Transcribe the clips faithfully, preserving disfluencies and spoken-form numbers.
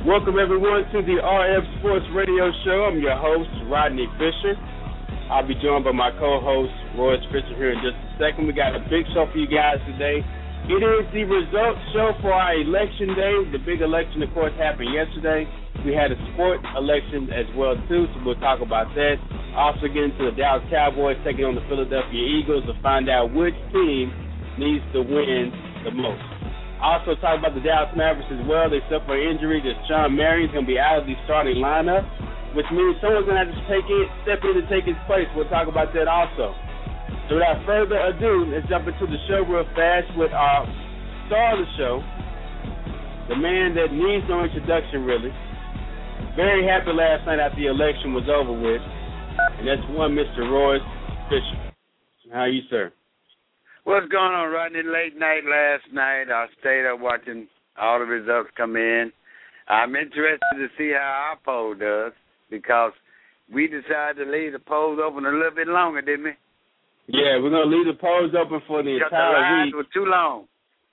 Welcome, everyone, to the R F Sports Radio Show. I'm your host, Rodney Fisher. I'll be joined by my co-host, Royce Fisher, here in just a second. We got a big show for you guys today. It is the results show for our election day. The big election, of course, happened yesterday. We had a sports election as well, too, so we'll talk about that. Also get into the Dallas Cowboys taking on the Philadelphia Eagles to find out which team needs to win the most. Also talk about the Dallas Mavericks as well. They suffer an injury. That Shawn Marion's going to be out of the starting lineup, which means someone's going to have to take it, step in and take his place. We'll talk about that also. So without further ado, let's jump into the show real fast with our star of the show, the man that needs no introduction, really. Very happy last night after the election was over with, and that's one Mister Royce Fisher. How are you, sir? What's going on, Rodney? Late night last night. I stayed up watching all the results come in. I'm interested to see how our poll does because we decided to leave the polls open a little bit longer, didn't we? Yeah, we're going to leave the polls open for the because entire the lines week. were too long.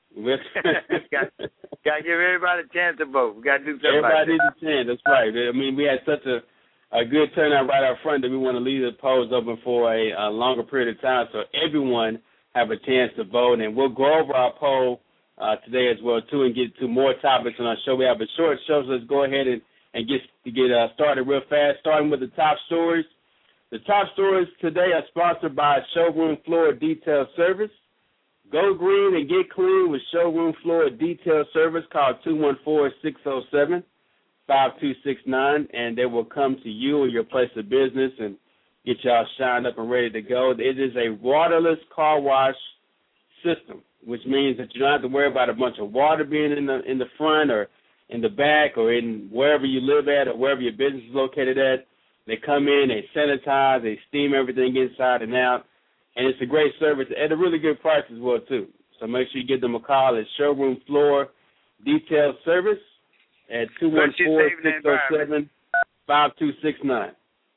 got, got to give everybody a chance to vote. We got to do something Everybody like needs a chance. That's right. I mean, we had such a, a good turnout right up front that we want to leave the polls open for a, a longer period of time so everyone have a chance to vote, and we'll go over our poll uh, today as well, too, and get to more topics on our show. We have a short show, so let's go ahead and, and get get uh, started real fast, starting with the top stories. The top stories today are sponsored by Showroom Floor Detail Service. Go green and get clean with Showroom Floor Detail Service. Call two one four, six oh seven, five two six nine, and they will come to you or your place of business and get y'all shined up and ready to go. It is a waterless car wash system, which means that you don't have to worry about a bunch of water being in the in the front or in the back or in wherever you live at or wherever your business is located at. They come in, they sanitize, they steam everything inside and out, and it's a great service at a really good price as well, too. So make sure you give them a call at Showroom Floor Detail Service at two one four, six oh seven, five two six nine.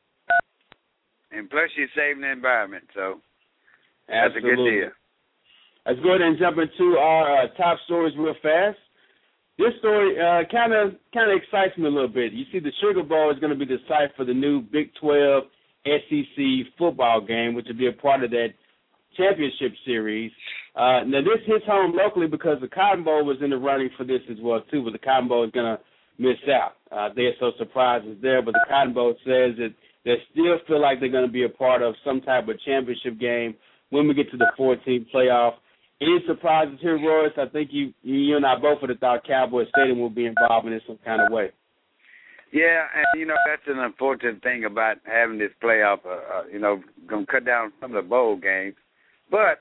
And plus, you're saving the environment, so that's Absolutely. a good deal. Let's go ahead and jump into our uh, top stories real fast. This story kind of kind of excites me a little bit. You see, the Sugar Bowl is going to be the site for the new Big twelve S E C football game, which will be a part of that championship series. Uh, now, this hits home locally because the Cotton Bowl was in the running for this as well, too, but the Cotton Bowl is going to miss out. Uh, they're so surprised it's there, but the Cotton Bowl says that they still feel like they're going to be a part of some type of championship game when we get to the four-team playoff. Any surprises here, Royce? I think you you and I both would have thought Cowboy Stadium will be involved in this some kind of way. Yeah, and, you know, that's an unfortunate thing about having this playoff, uh, uh, you know, going to cut down some of the bowl games. But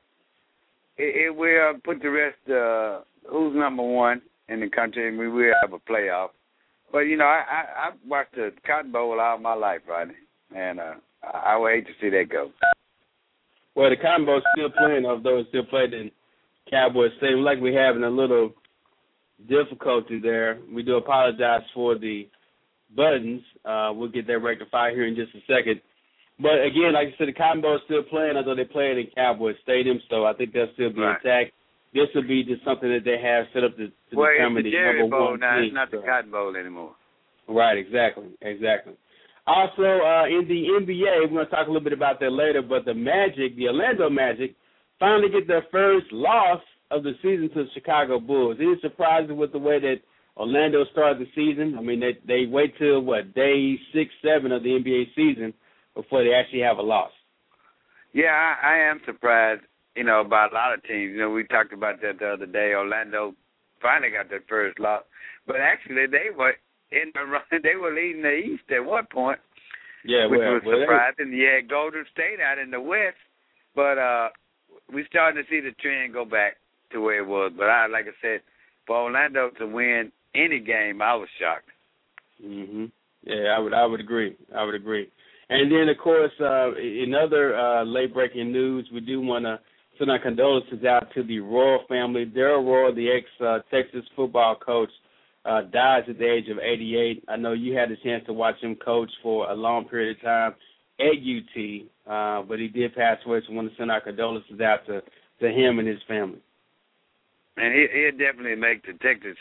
it, it will put the rest, uh, who's number one in the country, and we will have a playoff. But, you know, I, I, I've watched the Cotton Bowl all my life, Rodney, and uh, I, I would hate to see that go. Well, the Cotton Bowl is still playing, although it's still played in Cowboys Stadium. Like we're having a little difficulty there. We do apologize for the buttons. Uh, we'll get that rectified here in just a second. But, again, like I said, the Cotton Bowl is still playing, although they play it in Cowboys Stadium, so I think they'll still be right. intact. This will be just something that they have set up to, to well, determine it's the the Jerry number Bowl one now. team. It's not so. the Cotton Bowl anymore. Right, exactly, exactly. Also, uh, in the N B A, we're going to talk a little bit about that later, but the Magic, the Orlando Magic, finally get their first loss of the season to the Chicago Bulls. It is surprising with the way that Orlando started the season. I mean, they they wait till, what, day six, seven of the N B A season before they actually have a loss. Yeah, I, I am surprised, you know, about a lot of teams. You know, we talked about that the other day. Orlando finally got their first loss. But actually, they were in the run. They were leading the East at one point, yeah, which well, was well, surprising. They... Yeah, Golden State out in the West. But uh, we're starting to see the trend go back to where it was. But I, like I said, for Orlando to win any game, I was shocked. Mhm. Yeah, I would. I would agree. I would agree. And then, of course, uh, in other uh, late-breaking news, we do want to send our condolences out to the Royal family. Darryl Royal, the ex-Texas uh, football coach, uh, dies at the age of eighty-eight. I know you had the chance to watch him coach for a long period of time at U T, uh, but he did pass away, so we want to send our condolences out to, to him and his family. And he, he'll definitely make the Texas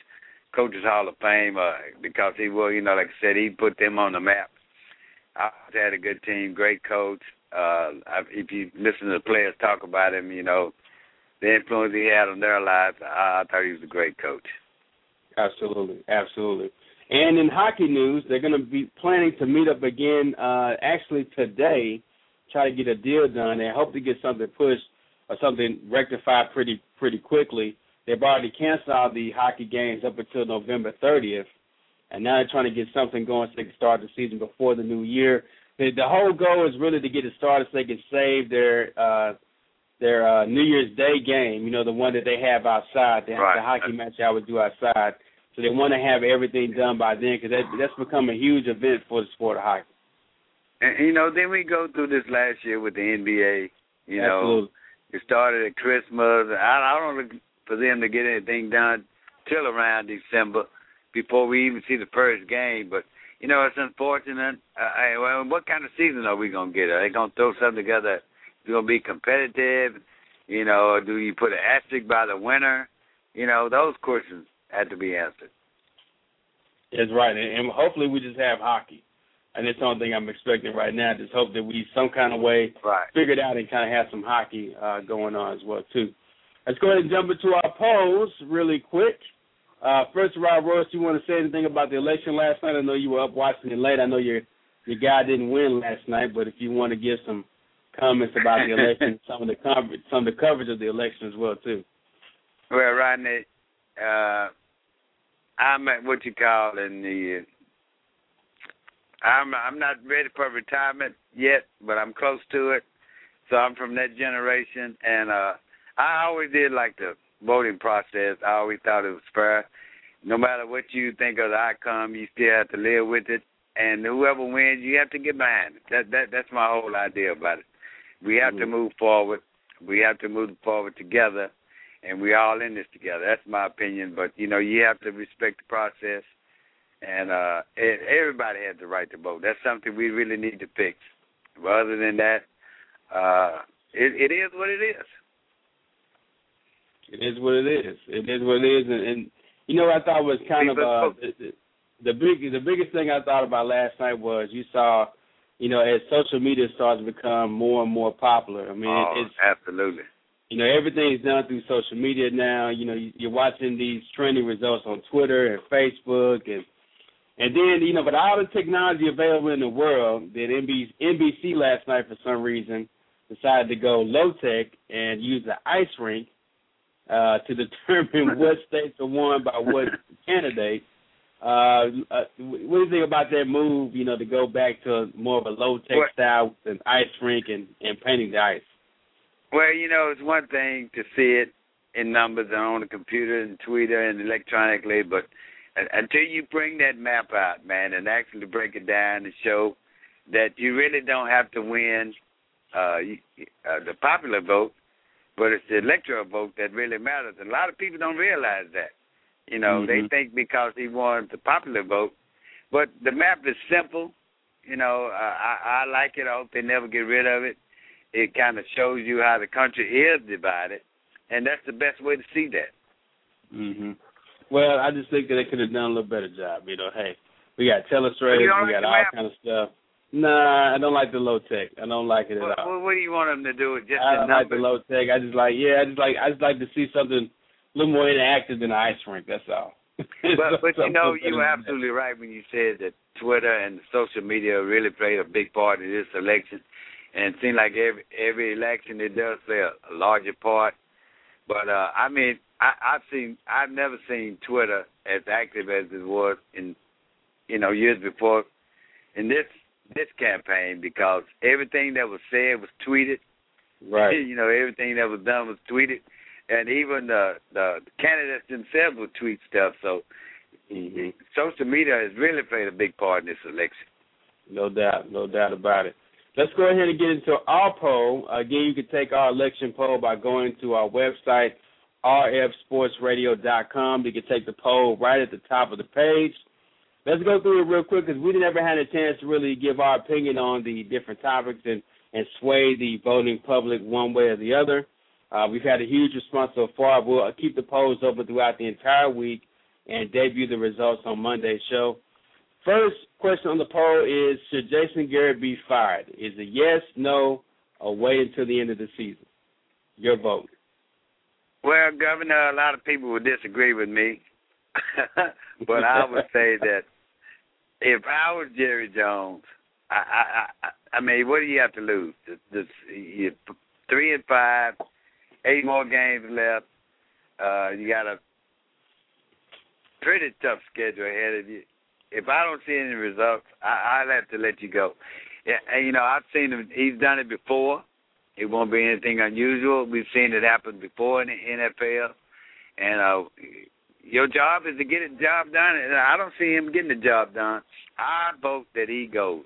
Coaches Hall of Fame uh, because he will, you know, like I said, he put them on the map. I had a good team, great coach. Uh, I, if you listen to the players talk about him, you know, the influence he had on their lives, I, I thought he was a great coach. Absolutely, absolutely. And in hockey news, they're going to be planning to meet up again uh, actually today, try to get a deal done. They hope to get something pushed or something rectified pretty pretty quickly. They've already canceled all the hockey games up until November thirtieth, and now they're trying to get something going so they can start the season before the new year. The, the whole goal is really to get it started so they can save their uh, their uh, New Year's Day game, you know, the one that they have outside, the, right. the hockey match I would do outside. So they want to have everything done by then because that, that's become a huge event for the sport of hockey. And, you know, then we go through this last year with the N B A. You Absolutely. know, it started at Christmas. I, I don't look for them to get anything done till around December before we even see the first game. But, you know, it's unfortunate. Uh, well, what kind of season are we going to get? Are they going to throw something together that's going to be competitive? You know, or do you put an asterisk by the winner? You know, those questions had to be answered. That's right. And, and hopefully we just have hockey. And that's the only thing I'm expecting right now. Just hope that we some kind of way right. figure it out and kind of have some hockey uh, going on as well, too. Let's go ahead and jump into our polls really quick. Uh, first of all, Royce, you want to say anything about the election last night? I know you were up watching it late. I know your your guy didn't win last night, but if you want to give some comments about the election, some of the coverage, some of the coverage of the election as well, too. Well, Rodney, uh, I'm at what you call in the. I'm I'm not ready for retirement yet, but I'm close to it. So I'm from that generation, and uh, I always did like the voting process. I always thought it was fair. No matter what you think of the outcome, you still have to live with it, and whoever wins, you have to get behind it. That that that's my whole idea about it. We have mm-hmm. to move forward. We have to move forward together, and we're all in this together. That's my opinion. But you know, you have to respect the process. And uh, it, everybody has the right to vote. That's something we really need to fix. But other than that, uh, it, it is what it is. It is what it is. It is what it is. And, and you know, what I thought was kind of uh, the, the big, the biggest thing I thought about last night was you saw, you know, as social media starts to become more and more popular. I mean, oh, it's absolutely. You know, everything is done through social media now. You know, you're watching these trending results on Twitter and Facebook and. And then, you know, with all the technology available in the world, that N B C last night for some reason decided to go low-tech and use the ice rink uh, to determine what states are won by what candidate. Uh, uh, what do you think about that move, you know, to go back to more of a low-tech well, style with an ice rink and, and painting the ice? Well, you know, it's one thing to see it in numbers and on the computer and Twitter and electronically, but until you bring that map out, man, and actually break it down and show that you really don't have to win uh, uh, the popular vote, but it's the electoral vote that really matters. A lot of people don't realize that. You know, mm-hmm. they think because he won the popular vote. But the map is simple. You know, uh, I, I like it. I hope they never get rid of it. It kind of shows you how the country is divided, and that's the best way to see that. Mm-hmm. Well, I just think that they could have done a little better job. You know, hey, we got telestrators, we like got all kind of stuff. Nah, I don't like the low tech. I don't like it at what, all. What do you want them to do? Just I don't the like the low tech. I just like, yeah, I just like, I just like to see something a little more interactive than an ice rink. That's all. But, but you know, you were absolutely right when you said that Twitter and social media really played a big part in this election, and it seems like every every election it does play a, a larger part. But uh, I mean. I, I've seen. I've never seen Twitter as active as it was in, you know, years before, in this this campaign because everything that was said was tweeted. Right. You know, everything that was done was tweeted, and even the the candidates themselves would tweet stuff. So, mm-hmm. social media has really played a big part in this election. No doubt, no doubt about it. Let's go ahead and get into our poll. Again, you can take our election poll by going to our website. R F sports radio dot com. You can take the poll right at the top of the page. Let's go through it real quick because we never had a chance to really give our opinion on the different topics and, and sway the voting public one way or the other. Uh, we've had a huge response so far. We'll keep the polls open throughout the entire week, and debut the results on Monday's show. First question on the poll is, should Jason Garrett be fired? Is it yes, no, or wait until the end of the season? Your vote. Well, Governor, a lot of people would disagree with me, but I would say that if I was Jerry Jones, I, I, I, I mean, what do you have to lose? The, the, you're three and five, eight more games left. Uh, you got a pretty tough schedule ahead of you. If I don't see any results, I, I'll have to let you go. Yeah, and, you know, I've seen him. He's done it before. It won't be anything unusual. We've seen it happen before in the N F L. And uh, your job is to get the job done. And I don't see him getting the job done. I vote that he goes.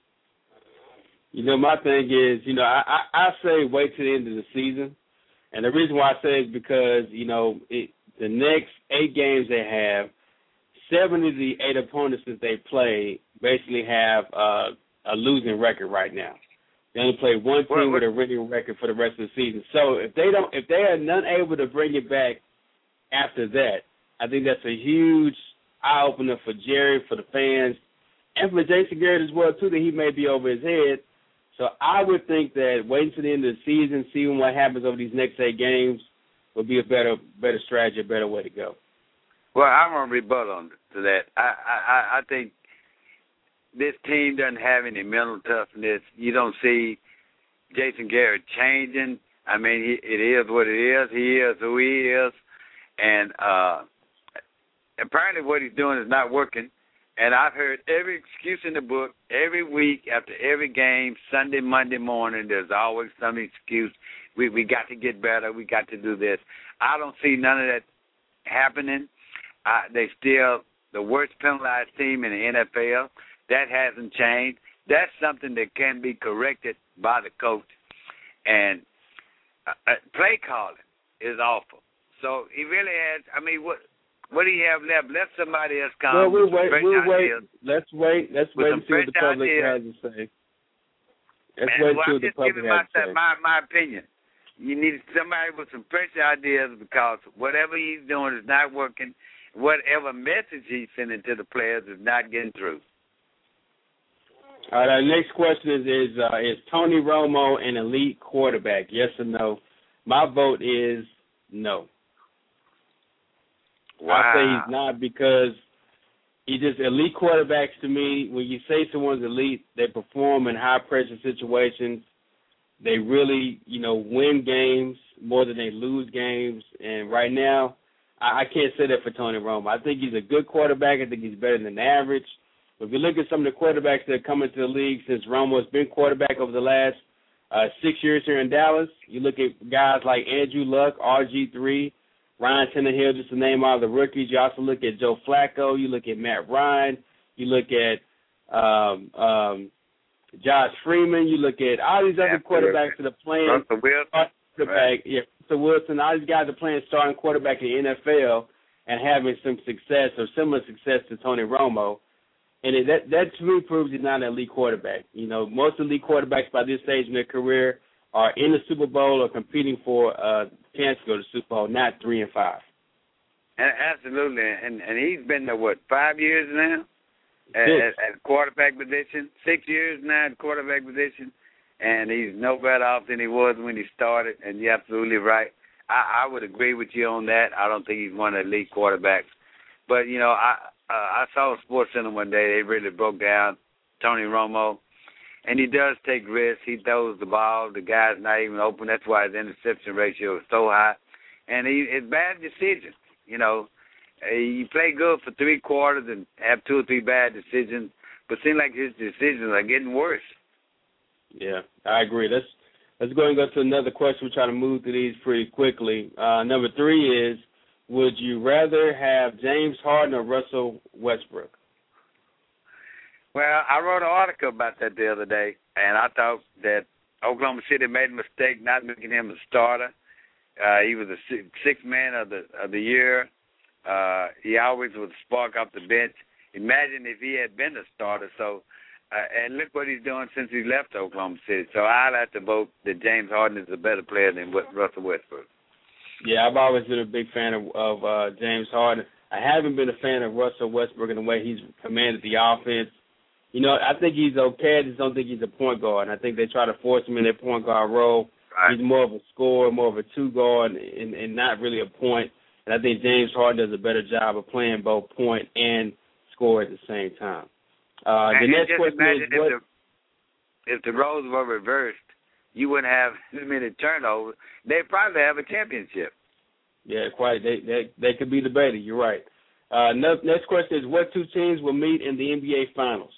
You know, my thing is, you know, I, I, I say wait till the end of the season. And the reason why I say is because, you know, it, the next eight games they have, seven of the eight opponents that they play basically have uh, a losing record right now. They only play one team with a winning record for the rest of the season. So if they don't, if they are not able to bring it back after that, I think that's a huge eye opener for Jerry, for the fans, and for Jason Garrett as well too. That he may be over his head. So I would think that waiting to the end of the season, seeing what happens over these next eight games, would be a better, better strategy, a better way to go. Well, I'm gonna rebuttal on to that. I, I, I think this team doesn't have any mental toughness. You don't see Jason Garrett changing. I mean, he, it is what it is. He is who he is, and uh, apparently, what he's doing is not working. And I've heard every excuse in the book every week after every game, Sunday, Monday morning. There's always some excuse. We we got to get better. We got to do this. I don't see none of that happening. Uh, they still the worst penalized team in the N F L. That hasn't changed. That's something that can be corrected by the coach. And uh, uh, play calling is awful. So he really has. I mean, what what do you have left? Let somebody else come. Well, we'll wait. We'll wait. Let's wait. Let's wait and see what the public has to say. Let's wait well, until the public has to say. My my opinion. You need somebody with some fresh ideas because whatever he's doing is not working. Whatever message he's sending to the players is not getting through. All right, our next question is, is, uh, is Tony Romo an elite quarterback, yes or no? My vote is no. Wow. I say he's not because he just elite quarterbacks to me, when you say someone's elite, they perform in high-pressure situations. They really, you know, win games more than they lose games. And right now, I, I can't say that for Tony Romo. I think he's a good quarterback. I think he's better than average. If you look at some of the quarterbacks that have come into the league since Romo's been quarterback over the last uh, six years here in Dallas, you look at guys like Andrew Luck, R G three, Ryan Tannehill, just to name all the rookies. You also look at Joe Flacco. You look at Matt Ryan. You look at um, um, Josh Freeman. You look at all these other quarterbacks that are playing. Russell Wilson. Right. Yeah, Russell Wilson. All these guys are playing starting quarterback in the N F L and having some success or similar success to Tony Romo. And it, that, that to me proves he's not an elite quarterback. You know, most elite quarterbacks by this stage in their career are in the Super Bowl or competing for a chance to go to the Super Bowl, not three and five. Absolutely. And and he's been there, what, five years now at, at, at quarterback position? Six years now at quarterback position. And he's no better off than he was when he started. And you're absolutely right. I, I would agree with you on that. I don't think he's one of the elite quarterbacks. But, you know, I – Uh, I saw SportsCenter one day. They really broke down Tony Romo, and he does take risks. He throws the ball. The guy's not even open. That's why his interception ratio is so high. And he, it's bad decisions. You know, you play good for three quarters and have two or three bad decisions, but it seems like his decisions are getting worse. Yeah, I agree. Let's let's go and go to another question. We're trying to move through these pretty quickly. Uh, number three is, would you rather have James Harden or Russell Westbrook? Well, I wrote an article about that the other day, and I thought that Oklahoma City made a mistake not making him a starter. Uh, he was the sixth man of the of the year. Uh, he always would spark off the bench. Imagine if he had been a starter. So, uh, and look what he's doing since he left Oklahoma City. So I'd have to vote that James Harden is a better player than Russell Westbrook. Yeah, I've always been a big fan of, of uh, James Harden. I haven't been a fan of Russell Westbrook in the way he's commanded the offense. You know, I think he's okay. I just don't think he's a point guard. And I think they try to force him in their point guard role. Right. He's more of a scorer, more of a two guard, and, and not really a point. And I think James Harden does a better job of playing both point and score at the same time. Uh, the and next just question imagine is if what? The, if the roles were reversed, you wouldn't have as many turnovers. They'd probably have a championship. Yeah, quite. They they they could be debated. You're right. Uh, next, next question is what two teams will meet in the N B A Finals?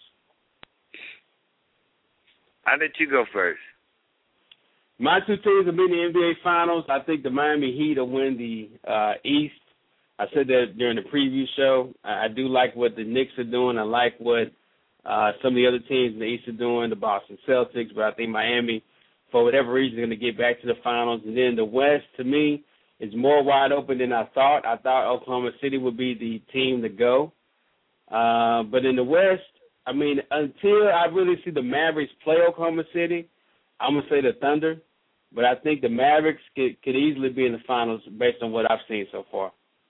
I'll let you go first. My two teams will meet in the N B A Finals. I think the Miami Heat will win the uh, East. I said that during the preview show. I, I do like what the Knicks are doing. I like what uh, some of the other teams in the East are doing, the Boston Celtics. But I think Miami, for whatever reason, is going to get back to the Finals. And then the West, to me, is more wide open than I thought. I thought Oklahoma City would be the team to go. Uh, but in the West, I mean, until I really see the Mavericks play Oklahoma City, I'm going to say the Thunder. But I think the Mavericks could, could easily be in the Finals based on what I've seen so far.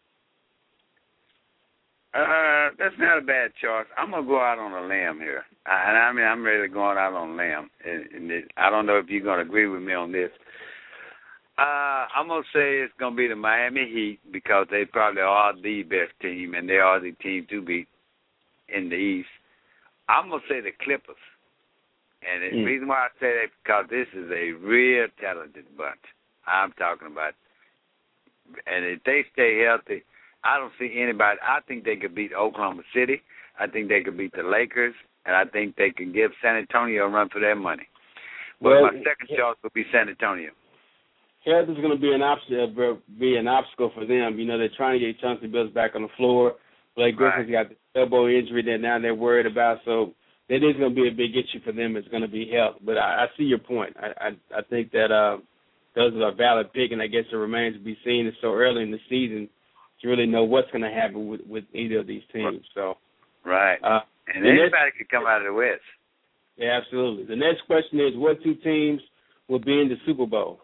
Uh, that's not a bad choice. I'm going to go out on a limb here. I, and I mean, I'm really going out on a limb. And, and it, I don't know if you're going to agree with me on this. Uh, I'm going to say it's going to be the Miami Heat because they probably are the best team, and they are the team to beat in the East. I'm going to say the Clippers. And the mm. reason why I say that is because this is a real talented bunch. I'm talking about. And if they stay healthy, I don't see anybody. I think they could beat Oklahoma City. I think they could beat the Lakers. And I think they can give San Antonio a run for their money. But well, my second choice would be San Antonio. Health is going to be an obstacle. Be an obstacle for them. You know, they're trying to get Chauncey Billups back on the floor. Blake Griffin's right. got the elbow injury that now they're worried about. So that is going to be a big issue for them. It's going to be health. But I, I see your point. I I, I think that uh, those are a valid pick, and I guess it remains to be seen. It's so early in the season to really know what's going to happen with, with either of these teams. So right. Uh, and anybody could come out of the West. Yeah, absolutely. The next question is, what two teams will be in the Super Bowl?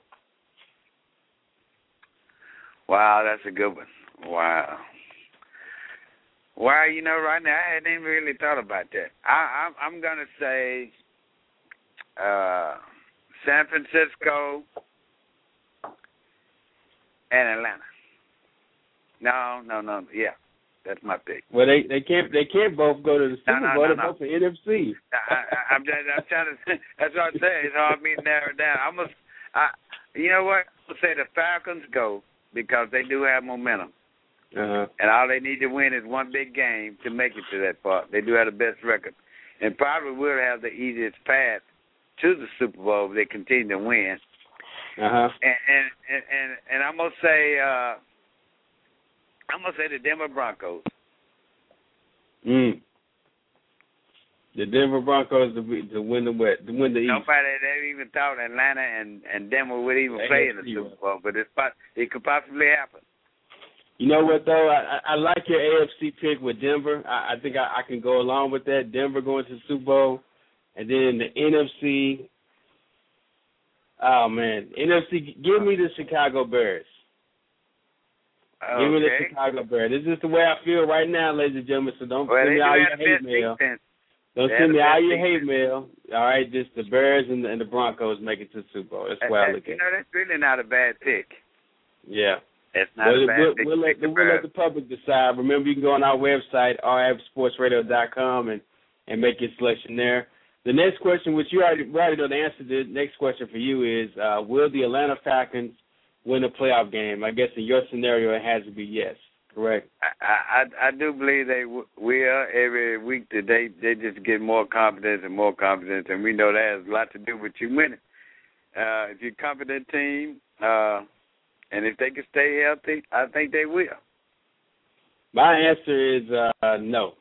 Wow, that's a good one. Wow. Well, you know, right now, I hadn't even really thought about that. I, I'm, I'm going to say uh, San Francisco and Atlanta. No, no, no. Yeah, that's my pick. Well, they, they can't they can't both go to the Super no, no, Bowl. No, They're no. both in N F C. I, I, I'm, just, I'm trying to. That's what I'm saying. It's hard for me to narrow it down. I'm gonna. I, you know what? I'm gonna say the Falcons go because they do have momentum. Uh-huh. And all they need to win is one big game to make it to that part. They do have the best record. And probably will have the easiest path to the Super Bowl if they continue to win. Uh-huh. And and, and, and, and I'm going to say, uh, I'm going to say the Denver Broncos. Mm. The Denver Broncos to, to win the West, to win the East. Nobody had even thought Atlanta and, and Denver would even play in the Super Bowl, but it's, it could possibly happen. You know what, though? I, I like your A F C pick with Denver. I, I think I, I can go along with that. Denver going to the Super Bowl. And then the N F C, oh, man. N F C, give me the Chicago Bears. Okay. Give me the Chicago Bears. This is the way I feel right now, ladies and gentlemen, so don't well, send me all your hate mail. Defense. Don't they send me all your hate mail. All right, just the Bears and the, and the Broncos make it to the Super Bowl. That's why I look at it. You know, that's really not a bad pick. Yeah. That's not well, a bad we'll, pick. We'll, let, we'll let the public decide. Remember, you can go on our website, r f sports radio dot com, and, and make your selection there. The next question, which you already, already know the answer to, the next question for you is, uh, will the Atlanta Falcons win a playoff game? I guess in your scenario, it has to be yes. Correct. I, I I do believe they w- will every week that they, they just get more confidence and more confidence, and we know that has a lot to do with you winning. Uh, if you're a confident team, uh, and if they can stay healthy, I think they will. My answer is uh, no.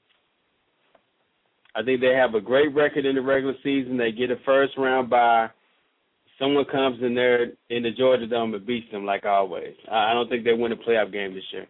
I think they have a great record in the regular season. They get a first round bye. Someone comes in there in the Georgia Dome and beats them like always. I don't think they win a playoff game this year.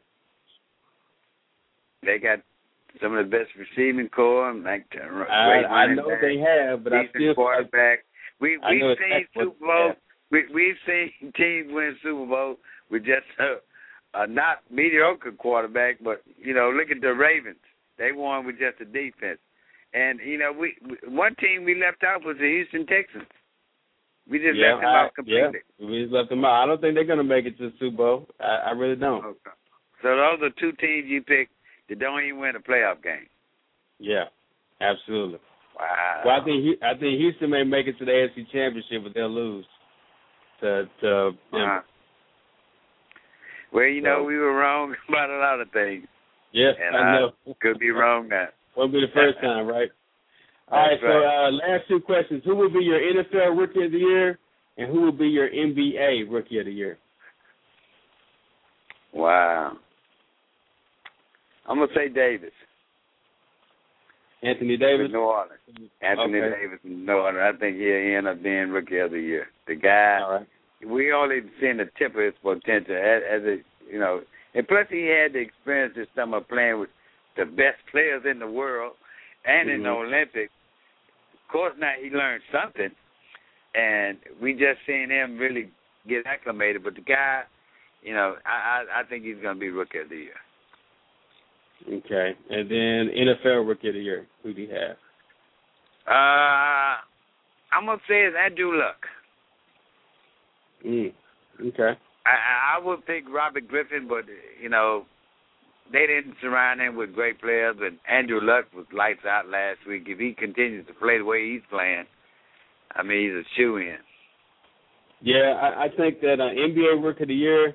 They got some of the best receiving core. Like I, I know back, they have, but I still quarterback. We we've seen exactly Super Bowl. We we've seen teams win Super Bowl with just a, a not mediocre quarterback, but, you know, look at the Ravens. They won with just a defense. And, you know, we one team we left out was the Houston Texans. We just yeah, left them I, out completely. Yeah, we just left them out. I don't think they're going to make it to the Super Bowl. I, I really don't. Okay. So those are two teams you picked that don't even win a playoff game. Yeah, absolutely. Wow. Well, I think I think Houston may make it to the A F C Championship, but they'll lose to to uh-huh. Well, you so, know, we were wrong about a lot of things. Yes, and I know. I could be wrong now. Won't be the first time, right? All right, so uh, last two questions. Who will be your N F L Rookie of the Year, and who will be your N B A Rookie of the Year? Wow. I'm going to say Davis. Anthony Davis? With New Orleans. Anthony okay. Davis in New Orleans. I think he'll end up being Rookie of the Year. The guy, all right. we only seen the tip of his potential as, as a, you know, and plus he had the experience this summer playing with the best players in the world and mm-hmm. in the Olympics. Of course, now he learned something, and we just seen him really get acclimated. But the guy, you know, I, I, I think he's going to be Rookie of the Year. Okay. And then N F L Rookie of the Year, who do you have? Uh, I'm going to say it's Andrew Luck. Mm. Okay. I, I would pick Robert Griffin, but, you know, they didn't surround him with great players, and Andrew Luck was lights out last week. If he continues to play the way he's playing, I mean, he's a shoo-in. Yeah, I, I think that uh, N B A Rookie of the Year,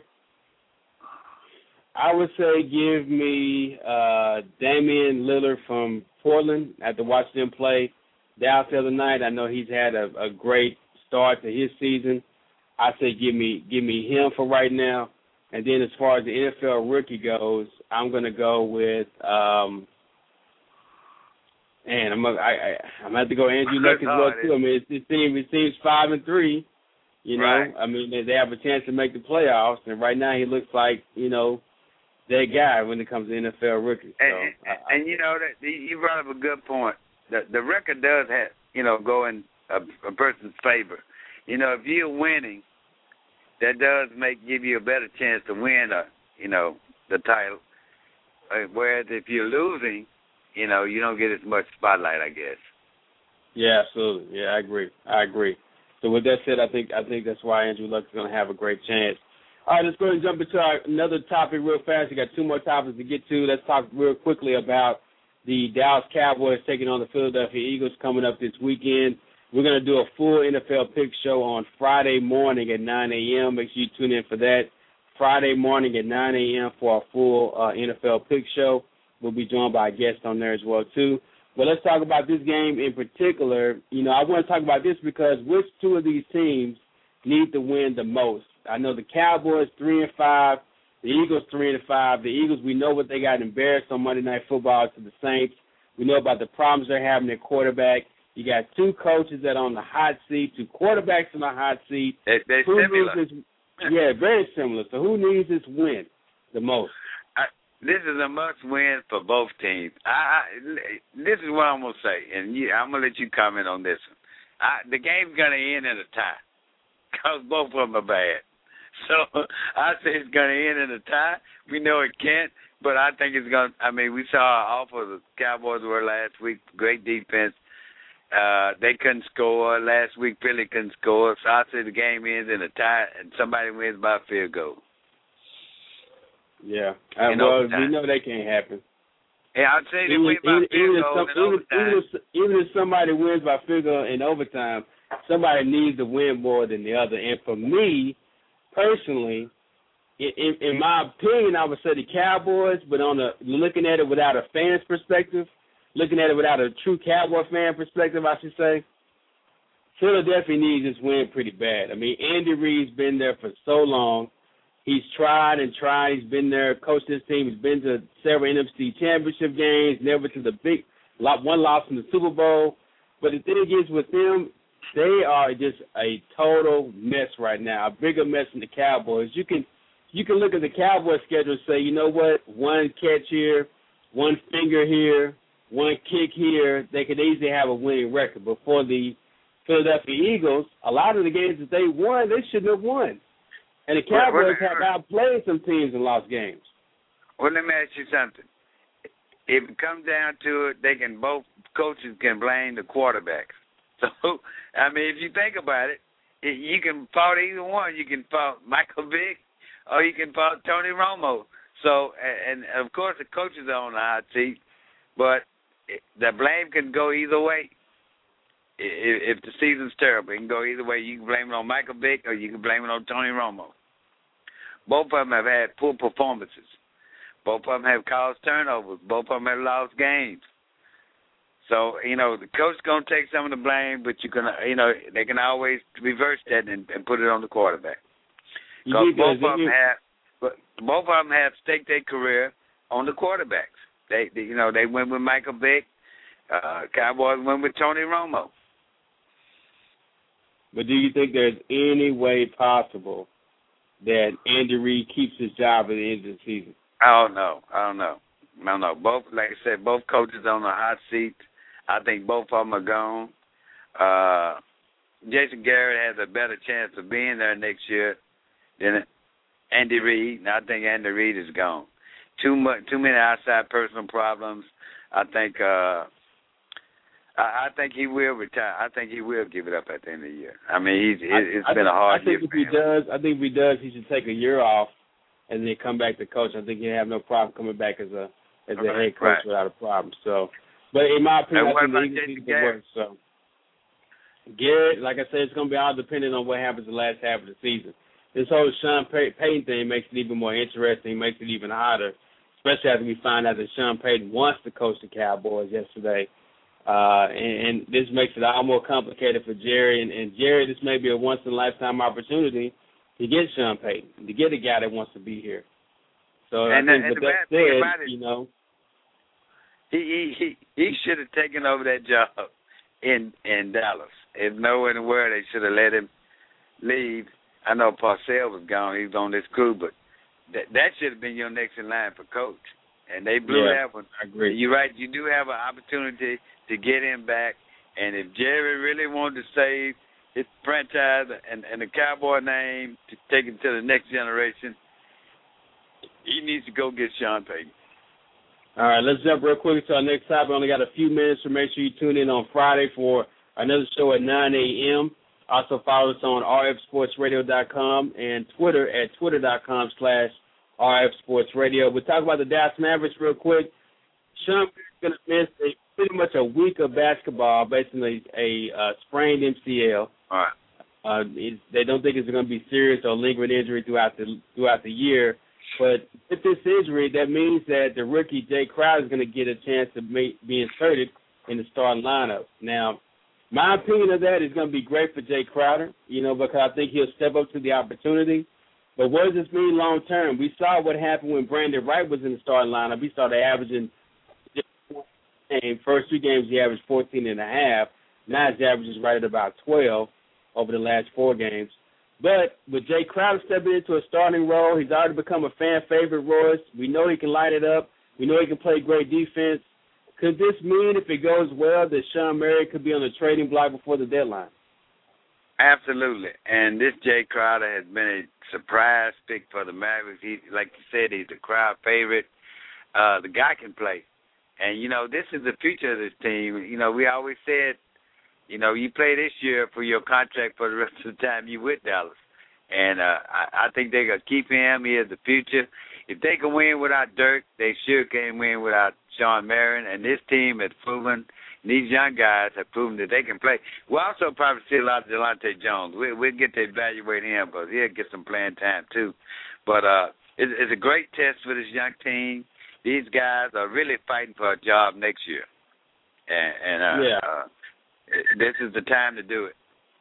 I would say give me uh, Damian Lillard from Portland. After watching him play Dallas the other night, I know he's had a, a great start to his season. I say give me give me him for right now. And then as far as the N F L rookie goes, I'm going to go with um, and I'm gonna, I, I I'm gonna have to go Andrew Luck as well too. I mean, it, it seems it seems five and three. You know, right. I mean they, they have a chance to make the playoffs, and right now he looks like you know that guy when it comes to N F L rookie. So, and, and, I, and you know that you brought up a good point. The the record does have you know go in a, a person's favor. You know, if you're winning, that does make give you a better chance to win, a, you know, the title. Uh, whereas if you're losing, you know, you don't get as much spotlight, I guess. Yeah, absolutely. Yeah, I agree. I agree. So with that said, I think I think that's why Andrew Luck is going to have a great chance. All right, let's go ahead and jump into our, another topic real fast. We got two more topics to get to. Let's talk real quickly about the Dallas Cowboys taking on the Philadelphia Eagles coming up this weekend. We're going to do a full N F L pick show on Friday morning at nine a.m. Make sure you tune in for that. Friday morning at nine a.m. for our full uh, N F L pick show. We'll be joined by a guest on there as well, too. But let's talk about this game in particular. You know, I want to talk about this because which two of these teams need to win the most? I know the Cowboys three and five, the Eagles three and five. The Eagles, we know what they got embarrassed on Monday Night Football to the Saints. We know about the problems they're having at quarterback. You got two coaches that are on the hot seat, two quarterbacks on the hot seat. They, they're similar. This, yeah, very similar. So who needs this win the most? I, this is a must-win for both teams. I, I, this is what I'm going to say, and you, I'm going to let you comment on this one. I, the game's going to end in a tie because both of them are bad. So I say it's going to end in a tie. We know it can't, but I think it's going to – I mean, we saw how awful the Cowboys were last week, great defense. Uh, they couldn't score. Last week, Philly couldn't score. So I say the game ends in a tie, and somebody wins by a field goal. Yeah. Uh, well, we know that can't happen. Yeah, I'd say they even, win by even, field even goal some, in overtime. Even if, even if somebody wins by field goal in overtime, somebody needs to win more than the other. And for me, personally, in, in, in my opinion, I would say the Cowboys, but on the looking at it without a fan's perspective, looking at it without a true Cowboy fan perspective, I should say, Philadelphia needs this win pretty bad. I mean, Andy Reid's been there for so long. He's tried and tried. He's been there, coached this team. He's been to several N F C championship games, never to the big one loss in the Super Bowl. But the thing is with them, they are just a total mess right now, a bigger mess than the Cowboys. You can you can look at the Cowboys schedule and say, you know what, one catch here, one finger here, one kick here, they could easily have a winning record. But for the Philadelphia Eagles, a lot of the games that they won, they shouldn't have won. And the Cowboys well, well, have outplayed some teams and lost games. Well, let me ask you something. If it comes down to it, they can both coaches can blame the quarterbacks. So, I mean, if you think about it, you can fault either one. You can fault Michael Vick or you can fault Tony Romo. So, and, and of course, the coaches are on the hot seat, but the blame can go either way. If, if the season's terrible, it can go either way. You can blame it on Michael Vick or you can blame it on Tony Romo. Both of them have had poor performances. Both of them have caused turnovers. Both of them have lost games. So, you know, the coach is going to take some of the blame, but you can, you know, they can always reverse that and, and put it on the quarterback. Because both of them have, both of them have staked their career on the quarterbacks. They, they you know, they went with Michael Vick. Uh, Cowboys went with Tony Romo. But do you think there's any way possible that Andy Reid keeps his job at the end of the season? I don't know. I don't know. I don't know. Both, like I said, both coaches on the hot seat. I think both of them are gone. Uh, Jason Garrett has a better chance of being there next year than Andy Reid. And I think Andy Reid is gone. Too much, too many outside personal problems. I think. Uh, I, I think he will retire. I think he will give it up at the end of the year. I mean, he's, it's I, been I a hard year. I think year if he does, I think if he does, he should take a year off and then come back to coach. I think he'll have no problem coming back as a as a right, head coach right. without a problem. So, but in my opinion, I think the Eagles need to work. So, Garrett, like I said, it's going to be all dependent on what happens the last half of the season. This whole Sean Pay- Payton thing makes it even more interesting, makes it even hotter, especially after we find out that Sean Payton wants to coach the Cowboys yesterday. Uh, and, and this makes it all more complicated for Jerry. And, and Jerry, this may be a once-in-a-lifetime opportunity to get Sean Payton, to get a guy that wants to be here. So and I think the, with that said, you know, he he he, he should have taken over that job in in Dallas. If nowhere in the world they should have let him leave. I know Parcells was gone; he was on this crew, but that that should have been your next in line for coach. And they blew yeah, that one. I agree. You're right. You do have an opportunity to get him back. And if Jerry really wanted to save his franchise and, and the Cowboy name to take it to the next generation, he needs to go get Sean Payton. All right, let's jump real quickly to our next topic. We only got a few minutes, so make sure you tune in on Friday for another show at nine a.m. Also follow us on r f sports radio dot com and Twitter at twitter dot com slash R F Sports Radio. We'll talk about the Dallas Mavericks real quick. Sean is going to miss a, pretty much a week of basketball based on a, a uh, sprained M C L. All right. Uh, it, they don't think it's going to be serious or lingering injury throughout the throughout the year. But with this injury, that means that the rookie Jay Crowder is going to get a chance to make, be inserted in the starting lineup. Now, my opinion of that is going to be great for Jay Crowder, you know, because I think he'll step up to the opportunity. But what does this mean long term? We saw what happened when Brandon Wright was in the starting lineup. We started averaging first two games he averaged fourteen and a half. Now his average is right at about twelve over the last four games. But with Jay Crowder stepping into a starting role, he's already become a fan favorite, Royce. We know he can light it up. We know he can play great defense. Could this mean, if it goes well, that Sean Murray could be on the trading block before the deadline? Absolutely. And this Jay Crowder has been a surprise pick for the Mavericks. He, like you said, he's the crowd favorite. Uh, the guy can play. And, you know, this is the future of this team. You know, we always said, you know, you play this year for your contract for the rest of the time you with Dallas. And uh, I, I think they're going to keep him. He is the future. If they can win without Dirk, they sure can win without Sean Marion. And this team has proven, these young guys have proven that they can play. We'll also probably see a lot of Delonte Jones. We, we'll get to evaluate him because he'll get some playing time too. But uh, it, it's a great test for this young team. These guys are really fighting for a job next year. And, and uh, yeah. uh, this is the time to do it.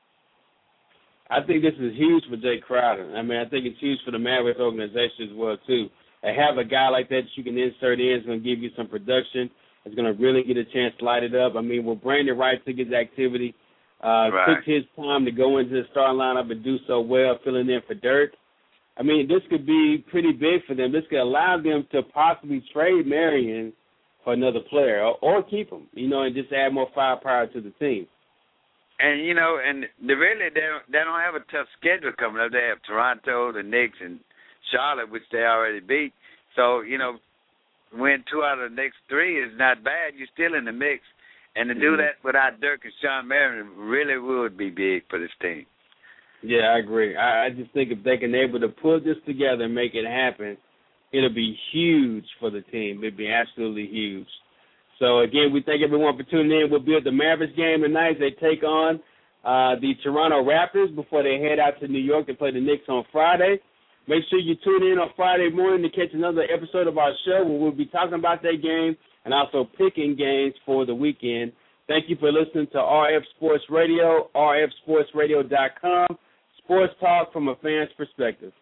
I think this is huge for Jay Crowder. I mean, I think it's huge for the Mavericks organization as well, too. And have a guy like that that you can insert in is going to give you some production. It's going to really get a chance to light it up. I mean, when Brandon Wright took his activity, uh, right. took his time to go into the starting lineup and do so well, filling in for Dirk, I mean, this could be pretty big for them. This could allow them to possibly trade Marion for another player or, or keep him, you know, and just add more firepower to the team. And you know, and they really they don't, they don't have a tough schedule coming up. They have Toronto, the Knicks, and Charlotte, which they already beat. So you know, win two out of the next three is not bad. You're still in the mix, and to mm-hmm. do that without Dirk and Shawn Marion really would be big for this team. Yeah, I agree. I, I just think if they can able to put this together and make it happen, it'll be huge for the team. It'd be absolutely huge. So, again, we thank everyone for tuning in. We'll be at the Mavericks game tonight as they take on uh, the Toronto Raptors before they head out to New York to play the Knicks on Friday. Make sure you tune in on Friday morning to catch another episode of our show where we'll be talking about that game and also picking games for the weekend. Thank you for listening to R F Sports Radio, r f sports radio dot com, sports talk from a fan's perspective.